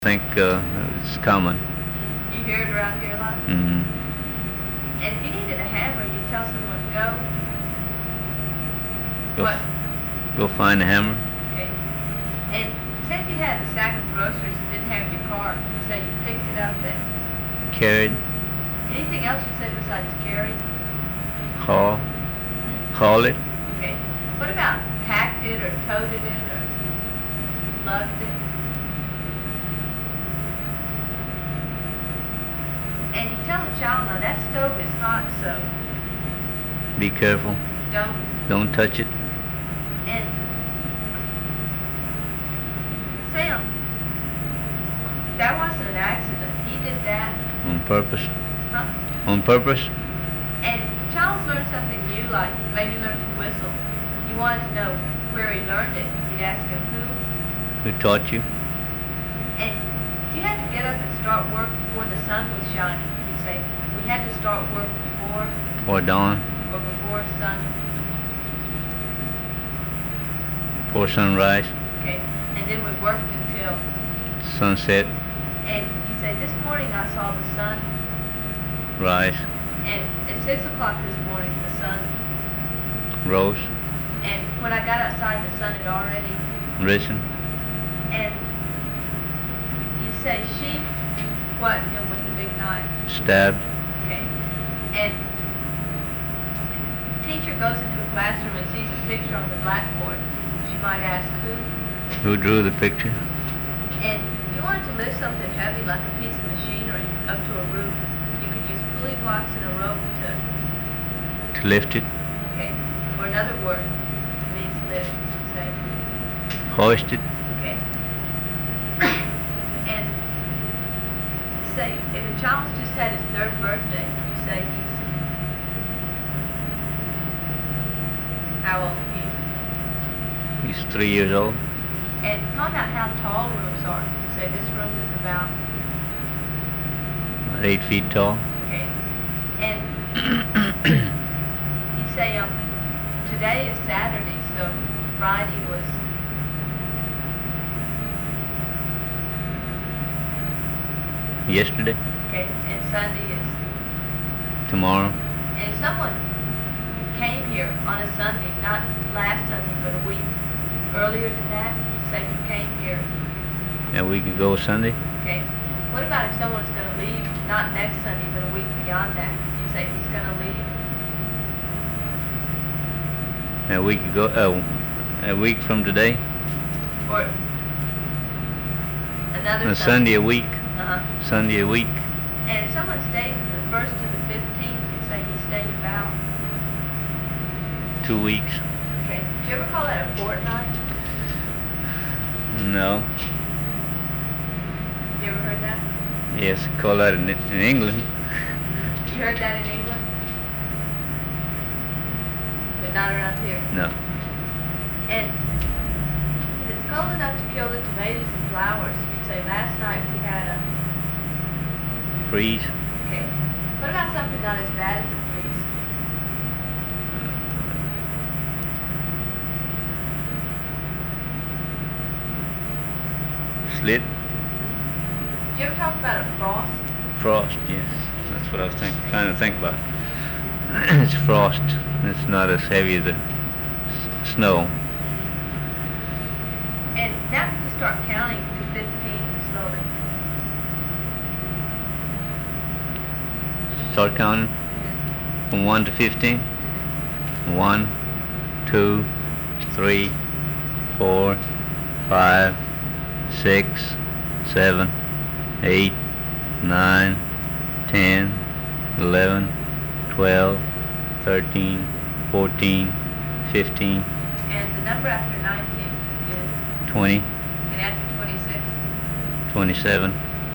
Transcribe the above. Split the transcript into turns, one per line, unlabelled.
I think it's common.
You hear it around here a lot?
Mm-hmm.
And if you needed a hammer, you tell someone,
Go,
what?
go find a hammer.
Okay. And say if you had a sack of groceries and didn't have your car, you say you picked it up and
Carried.
anything else you say besides carry?
Haul it.
Okay. What about packed it or toted it or lugged it? And you tell the child, now that stove is hot, so
Be careful.
don't.
Don't touch it.
And say that wasn't an accident. He did that.
On purpose.
Huh?
On purpose.
And the child's learned something new, like maybe learned to whistle. You wanted to know where he learned it. You'd ask him who.
Who taught you?
And if you had to get up and start work before the sun was shining, you'd say, we had to start work before
Or dawn.
or before sun.
Before sunrise.
Okay. And then we worked until,
Sunset.
and you say, this morning I saw the sun,
Rise.
and at 6 o'clock this morning the sun,
Rose.
and when I got outside the sun had already,
Risen.
and you say sheep, what, with the big knife,
Stabbed.
okay, and teacher goes into a classroom and sees a picture on the blackboard, she might ask who,
Who drew the picture?
and if you wanted to lift something heavy like a piece of machinery up to a roof, you could use pulley blocks and a rope to,
To lift it.
okay, or another word means lift, say,
Hoist it.
okay. And say, if a child's just had his 3rd birthday, you say he's, how old he's,
He's 3 years old.
and talk about how tall rooms are. You say this room is about,
8 feet tall.
okay. And you say, today is Saturday, so Friday was,
Yesterday.
okay, and Sunday is,
Tomorrow.
and if someone came here on a Sunday, not last Sunday, but a week earlier than that, you'd say he came here,
A week ago Sunday.
okay? What about if someone's going to leave, not next Sunday, but a week beyond that? You'd say he's going to leave,
A week ago. A week from today.
or another
A Sunday a week.
Uh-huh.
Sunday a week.
And if someone stayed from the 1st to the 15th, you'd say he stayed about,
2 weeks.
okay? Do you ever call that a fortnight?
No.
You ever heard that?
Yes, call that in England.
You heard that in England? But not around here.
No.
And if it's cold enough to kill the tomatoes and flowers, you say last night we had a,
Freeze.
okay. What about something not as bad as a freeze?
Slit.
Did you ever talk about a frost?
Frost. Yes. That's what I was trying to think about. It's frost. It's not as heavy as the snow.
And now you start counting to 15 slowly.
Start counting from 1 to 15. 1, 2, 3, 4, 5, 6, 7, 8, 9, 10, 11, 12, 13, 14, 15,
And the number after 19 is,
20,
and after 26?
27,